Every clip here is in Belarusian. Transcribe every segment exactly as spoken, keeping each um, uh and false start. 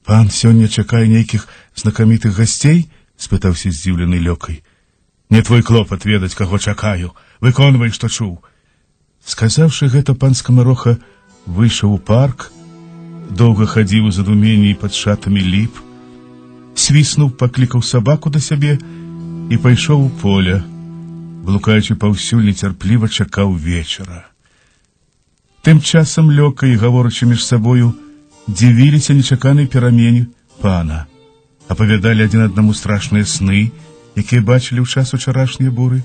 Пан сёння чакае нейкіх знакамітых гасцей? Спытаўся здзіўлены Лёкай. Не твой клопат ведаць, каго чакаю. Выконвай, што чуў. Сказаўшы гэта, пан Скамароха выйшаў у парк, доўга хадзіў у задуменні пад шатамі ліп, свіснуў, паклікаў сабаку да сябе і пайшоў у поле, блукаючы паўсюль, нецярпліва чакаў вечара. Тым часам Лёкай, гаворачы між сабою, дзівіліся нечаканай перамене пана, апавядалі адзін аднаму страшныя сны, якія бачылі ў час учарашняй буры.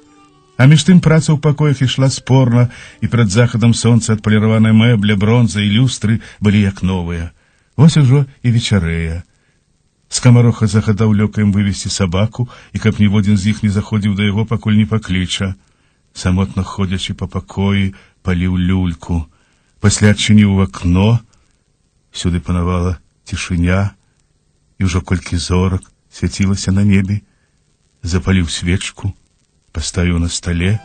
А між тым праца ў пакоях ішла спорна, і перад захадам сонца адпаліраваная мэбля, бронза і люстры былі як новыя. Вось ужо і вечарэе. Скамароха загадаў Лёкаем вывесці сабаку, і каб ніводзін з іх не заходзіў да яго, пакуль не пакліча. Самотна ходзячы па пакоі, паліў люльку. Пасля адчыніў акно. Сюды панавала цішыня, і ўжо колькі зорак свяцілася на небе. Запаліў свечку, паставіў на стале,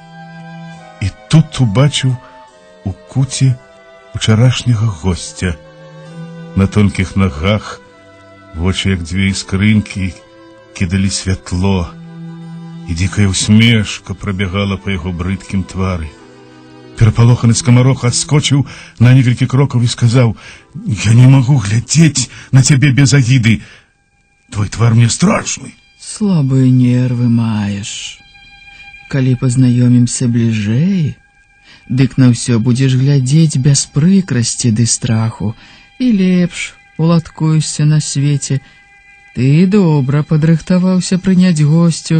і тут убачыў у куце учарашняга госця. На тонкіх нагах вочы, як дзве іскрынкі, кідалі святло, і дзікая усмешка прабягала па яго брыдкім твары. Перапалоханы Скамароха адскочыў на некалькі крокаў і сказаў: «Я не магу глядзець на цябе без агіды. Твой твар мне страшны». Слабыя нервы маеш. Калі пазнаёмімся бліжэй, дык на ўсё будзеш глядзець без прыкрасці ды страху, і лепш уладкуешся на свеце. Ты добра падрыхтаваўся прыняць госцю.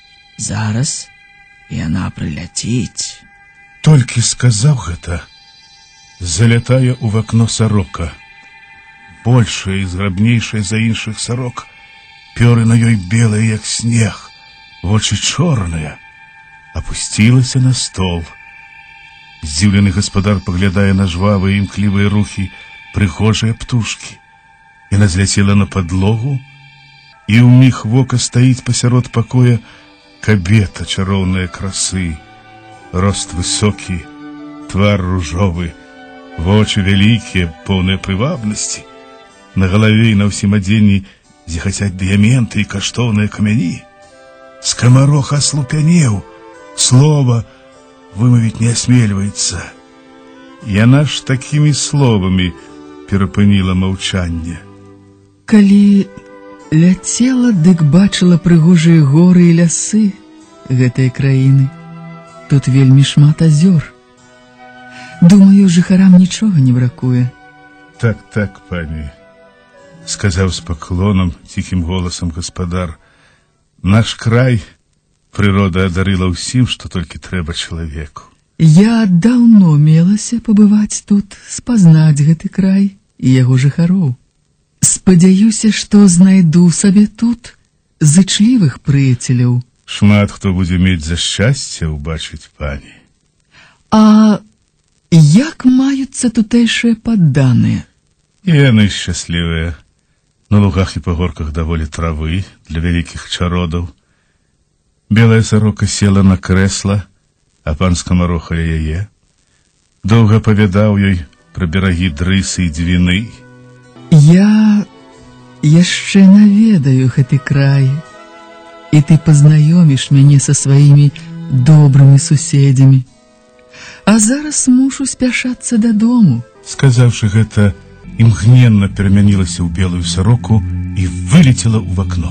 Зараз яна прыляціць. Толькі сказаў гэта, залятае ў вакно сарока. Большая і зграбнейшая за іншых сарок. Пёры на ёй белыя, як снег, вочы чорныя. Апусцілася на стол. Здзіўлены гаспадар паглядае на жвавыя імклівыя рухі прыгожыя птушкі. Яна зляцела на падлогу, і ўміг вока стаіць пасярод пакоя кабета чароўнае красы. Рост высокі, твар ружовы, вочы вялікія, поўныя прывабнасці. На галаве і на ўсім адзенні зіхацяць дыяменты і каштоўныя камяні. Скамароха аслупянеў, слова вымавіць не асмельваецца. Яна ж такімі словамі перапыніла маўчанне. Калі ляцела, дык бачыла прыгожыя горы і лясы гэтай краіны. Тут вельмі шмат азёр. Думаю, жыхарам нічога не бракуе. Так, так, пані, сказаў з паклонам ціхім голасам гаспадар. Наш край прырода адарыла ўсім, што толькі трэба чалавеку. Я даўно мелася пабываць тут, спазнаць гэты край і яго жыхароў. Спадзяюся, што знайду сабе тут зычлівых прыяцеляў. Шмат хто будзе мець за шчасце ўбачыць пані. А як маюцца тутэйшыя падданыя? Яны шчаслівыя. На лугах і пагорках даволі травы для вялікіх чародаў. Белая сарока села на крэсла, а пан Скамароха яе. Доўга апавядаў ёй пра берагі дрысы і дзвіны. Я яшчэ наведаю гэты край, і ты пазнаёміш мяне са сваімі добрымі суседзямі. А зараз мушу спяшацца дадому. Сказаўшы гэта, імгненна перамянілася ў белую сароку і вылецела ў вакно.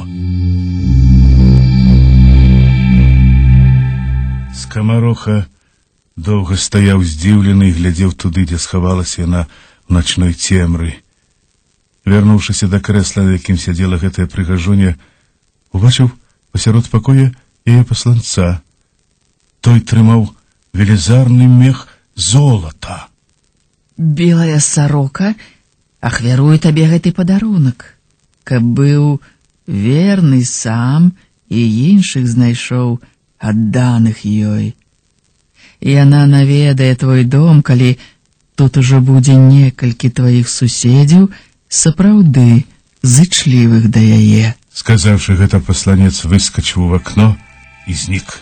Скамароха доўга стаяў здзіўлены і глядзеў туды, дзе схавалася яна ў начной цемры. Вярнуўшыся да крэсла, на якім сядзела гэтая прыгажуня, убачыў пасярод пакоя яе пасланца. Той трымаў велізарны мех золата. Белая сарока ахвярую табе гэты падарунак, каб быў верны сам і іншых знайшоў адданых ёй. Яна наведае твой дом, калі тут ужо будзе некалькі тваіх суседзяў, сапраўды зычлівых да яе. Сказаўшы гэта, пасланец выскачыў у акно і знік.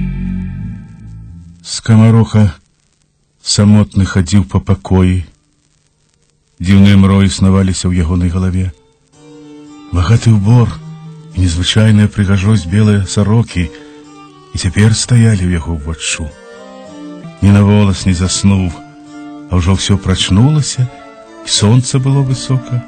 Скамароха самотны хадзіў па пакоі, Дзіўныя мроі снаваліся ў ягонай галаве. Багаты ўбор і незвычайная прыгажосць белыя сарокі і цяпер стаялі ў яго ўваччу. Ні на волас не заснуў, а ўжо ўсё прачнулася, і сонца было высока.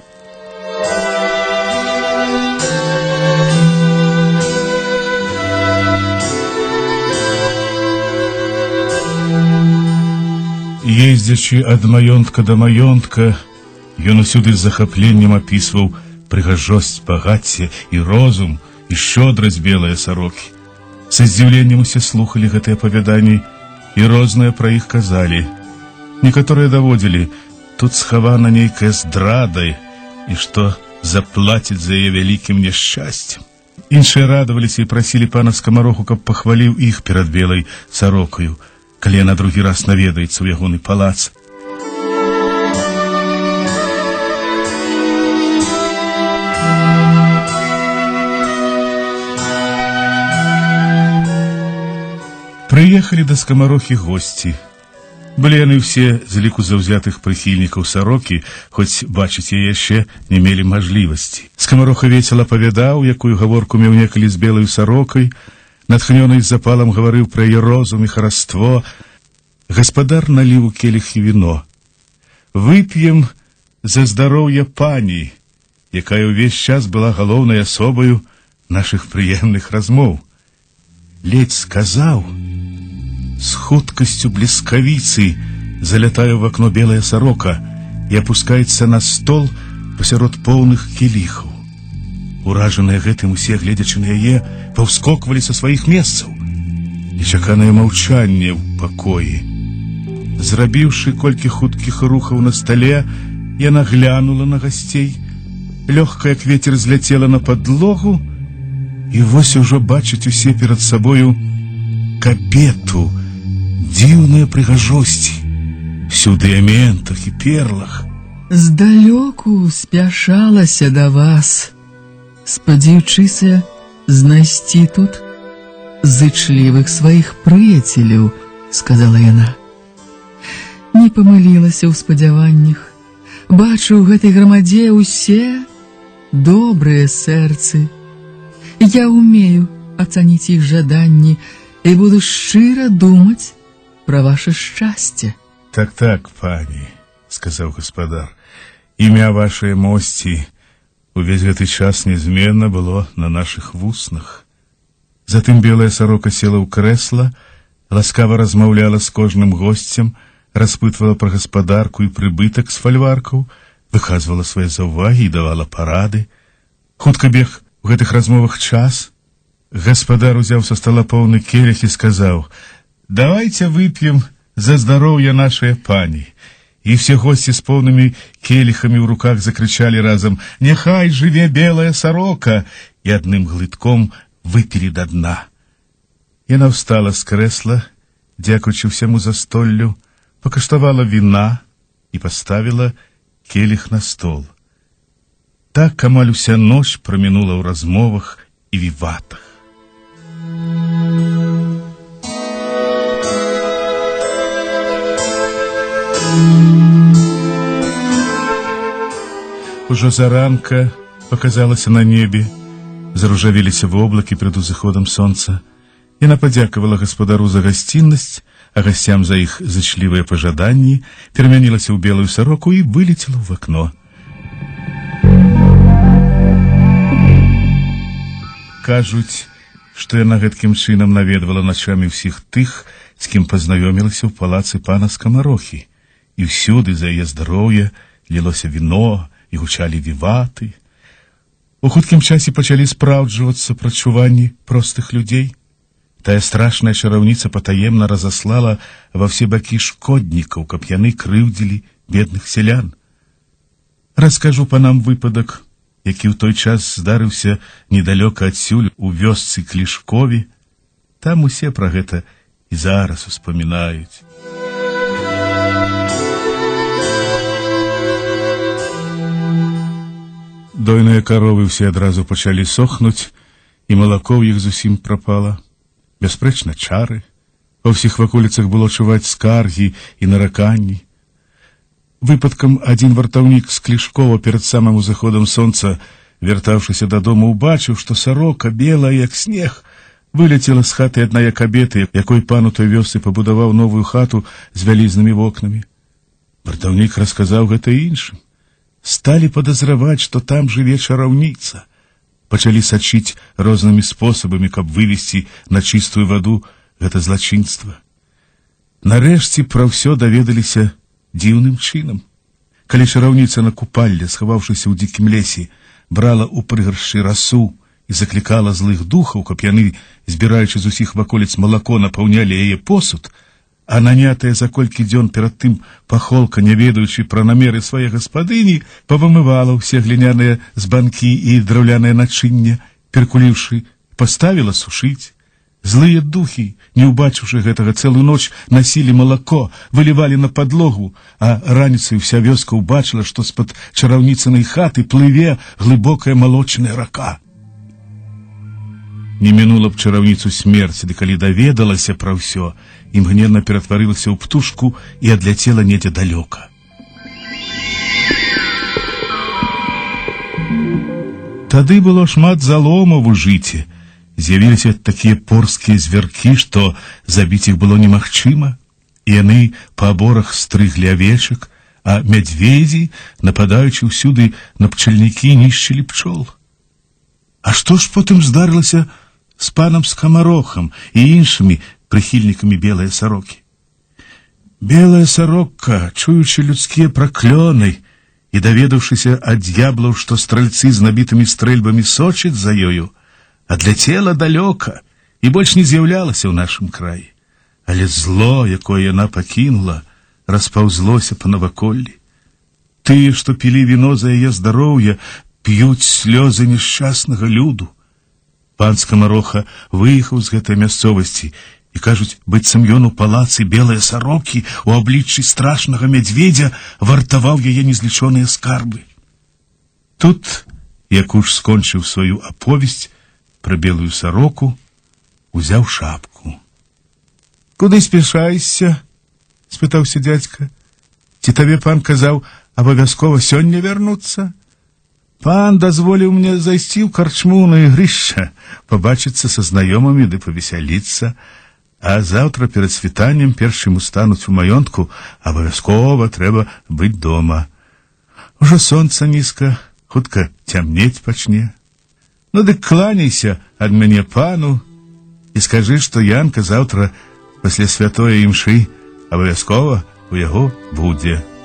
Ездзячы ад маёнтка да маёнтка, ён усюды з захапленнем апісваў прыгажосць, багацце і розум, і шчодрасць белыя сарокі. Са здзіўленнем усе слухалі гэтыя апавяданні і розныя пра іх казалі. Некаторыя даводзілі, тут схавана нейкая здрада, і што заплаціць за яе вялікім няшчасцем. Іншыя радаваліся і прасілі пана скамароху, каб пахваліў іх перад белай сарокаю, калі яна другі раз наведаецца ў ягоны палац. Прыехалі да скамарохі госці. Былі яны ўсе з ліку заўзятых прыхільнікаў сарокі, хоць бачыць яе яшчэ не мелі мажлівасці. Скамароха весела апавядаў, якую гаворку меў некалі з белаю сарокай, натхнёны запалам гаварыў пра яе розум і хараство. Гаспадар наліў у келіхі віно. Вып'ем за здароўе пані, якая ўвесь час была галоўнай асобаю нашых прыемных размоў. Ледзь сказаў, з хуткасцю бліскавіцы залятае ў акно белая сарока і апускаецца на стол пасярод поўных келіхаў. Уражаныя гэтым усе, гледзячы на яе, паўскоквалі са сваіх месцаў. Нечаканае маўчанне ў пакоі. Зрабіўшы колькі хуткіх рухаў на стале, яна глянула на гасцей, лёгка, як вецер, зляцела на падлогу, і вось ужо бачаць усе перад сабою кабету дзіўныя прыгажосці, всю дыяментах і перлах. Здалёку спяшалася да вас, спадзяючыся знайсці тут зычлівых сваіх прыяцеляў, сказала яна. Не памылілася ў спадзяваннях. Бачу ў гэтай грамадзе ўсе добрыя сэрцы. Я умею ацаніць іх жаданні і буду шчыра думаць пра ваше шчасце. Так, так, пані, сказаў гаспадар. Імя вашай мосці увесь гэты час нязменна было на нашых вуснах. Затым белая сарока села ў крэсла, ласкава размаўляла з кожным госцем, распытвала пра гаспадарку і прыбытак з фальваркаў, выказвала свае заўвагі і давала парады. Хутка бег у гэтых размовах час. Гаспадар узяў са стала поўны келіх і сказаў: «Давайте вып'ем за здароўе нашай пані». І все госці з поўнымі келіхамі ў руках закрычалі разам: «Няхай жыве белая сарока!» і адным глытком выпілі да дна. Яна ўстала з крэсла, дзякуючы ўсяму застоллю, пакаштавала віна і паставіла келіх на стол. Так амаль уся ноч прамінула ў размовах і віватах. Ужо заранка паказалася на небе, заружавеліся воблакі перад узыходам сонца. Яна падзякавала гаспадару за гасціннасць, а гасцям за іх зычлівыя пажаданні, перамянілася ў белую сароку і вылецела ў акно. Кажуць, што яна гэткім чынам наведвала начамі ўсіх тых, з кім пазнаёмілася ў палацы пана скамарохі, і ўсюды за яе здароўе лілося віно і гучалі віваты. У хуткім часе пачалі спраўджвацца прачуванні простых людзей. Тая страшная чараўніца патаемна разаслала ва ўсе бакі шкоднікаў, каб яны крыўдзілі бедных сялян. Раскажу панам выпадак, які ў той час здарыўся недалёка адсюль у вёсцы Клішкові. Там усе пра гэта і зараз успамінаюць. Дойныя каровы ўсе адразу пачалі сохнуць, і малако ў іх зусім прапала. Бяспрэчна, чары. Па ўсіх ваколіцах было чуваць скаргі і нараканні. Выпадкам один вартаўнік з Клішкова перад самым узыходам сонца, вяртаўшыся дадому, убачыў, што сарока, белая як снег, вылецела з хаты аднае кабеты, якой пан у той вёсцы пабудаваў новую хату з вялізнымі вокнамі. Вартаўнік расказаў гэта іншым. Сталі падазраваць, што там жыве чараўніца. Пачалі сачыць рознымі спосабамі, каб вывесці на чыстую ваду гэта злачынства. Нарэшце пра ўсё даведаліся дзіўным чынам. Калі чараўніца на купалле, схаваўшыся ў дзікім лесе, брала ў прыгаршчы расу і заклікала злых духаў, каб яны, збіраючы з усіх ваколіц малако, напаўнялі яе посуд, а нанятая за колькі дзён перад тым пахолка, не ведаючы пра намеры свае гаспадыні, павымывала ўсе гліняныя збанкі і драўлянае начынне, перкуліўшы, паставіла сушыць. Злыя духі, не ўбачыўшы гэтага, цэлую ноч насілі малако, вылівалі на падлогу, а раніцай уся вёска ўбачыла, што з-пад чараўніцынай хаты плыве глыбокая малочная рака. Не мінула б чараўніцу смерць, ды калі даведалася пра ўсё, імгненна ператварылася ў птушку і адляцела недзе далёка. Тады было шмат заломаў у жыце. З'явіліся такія порскія звяркі, што забіць іх было немагчыма, і яны па аборах стрыглі авечак, а мядзведзі, нападаючы ўсюды на пчальнікі, нішчылі пчол. А што ж потым здарылася з панам Скамарохам і іншымі прыхільнікамі белай сарокі? Белая сарока, чуючы людскія праклёны і даведаўшыся ад д'яблаў, што стральцы з набітымі стрэльбамі сочаць за ёю, адляцела далёка і больш не з'яўлялася ў нашым краі. Але зло, якое яна пакінула, распаўзлося па наваколлі. Тыя, што пілі віно за яе здароўе, п'юць слёзы няшчаснага люду. Пан Скамароха выехаў з гэтай мясцовасці і, кажуць, быццам ён у палацы белай сарокі у абліччы страшнага мядзведзя вартаваў яе незлічоныя скарбы. Тут Якуш скончыў сваю аповесць пра белую сароку, узяў шапку. «Куды спяшаешся?» — спытаўся дзядзька. «Ці табе пан казаў абавязкова сёння вярнуцца?» «Пан дазволіў мне зайсці ў карчму на ігрышча, пабачыцца са знаёмымі ды павесяліцца, а заўтра перад світаннем, перш чым устануць у маёнтку, абавязкова трэба быць дома. Ужо сонца нізка, хутка цямнець пачне. Ну дык кланяйся ад мяне пану і скажы, што Янка заўтра пасля святое імшы абавязкова у яго будзе».